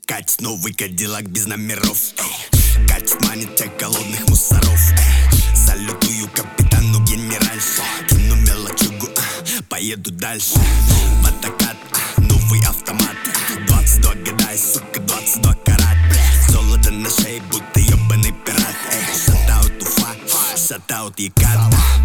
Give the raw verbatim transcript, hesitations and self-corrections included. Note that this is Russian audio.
Катит новый кадиллак без номеров, эй. Катит, манит тех голодных мусоров, эй. Салютую капитану генеральше. Кину мелочугу, а, поеду дальше. В атакат, а, новый автомат. Двадцать два года и, сука, двадцать два карат. Золото на шее, будто ебаный пират, эй. Шатаут Уфа, шатаут Екат.